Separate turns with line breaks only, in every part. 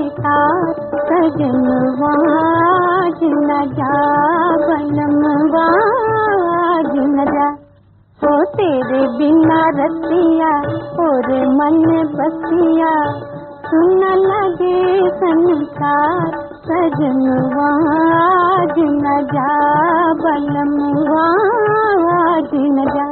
तार सजनवा न जा बनमवा न जा। हो तेरे बिना रतिया और मन बसिया सुन लगे संसार सजनवा न जा बनमवा न जा।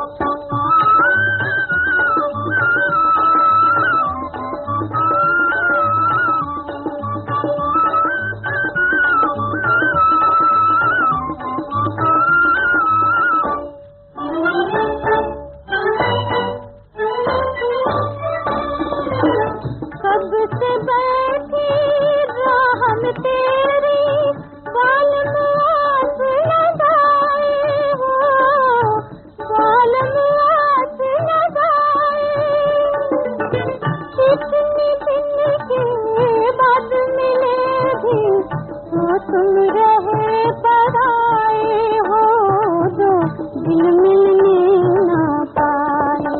सबसे बैठी राह में तेरी बाल में आस लगाए हो, बाल में आस लगाए। कितने दिन के बाद मिलेगी तो तुम रहे पराए हो, जो दिल मिलने ना पाए।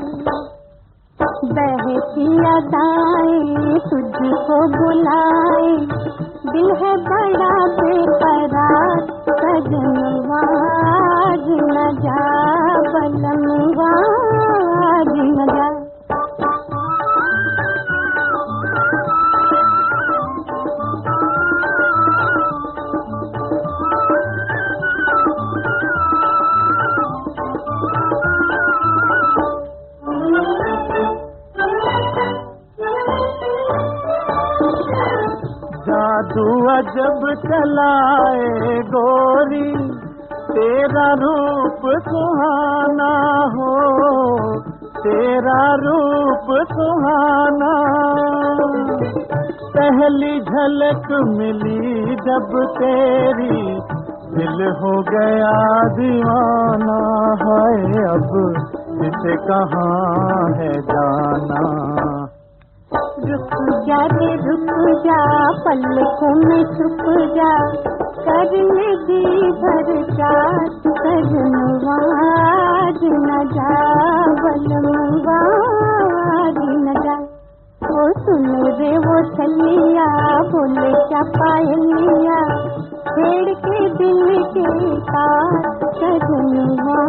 बहती अदाएं तुझको बुलाए, दिल है बड़ा बेकरार सजनवा न जा बनमवा न जा।
जादू अजब चलाए गोरी तेरा रूप सुहाना हो, तेरा रूप सुहाना। पहली झलक मिली जब तेरी दिल हो गया दीवाना है, अब इसे कहाँ है जाना।
रुक जा रे रुक जा पलकों में छुप जा, करने दी भर चार सजनवा न जा बनमवा न जा। वो सुन रे वो छलिया बोले क्या पायलिया, छेड़ के दिल के तार सजनवा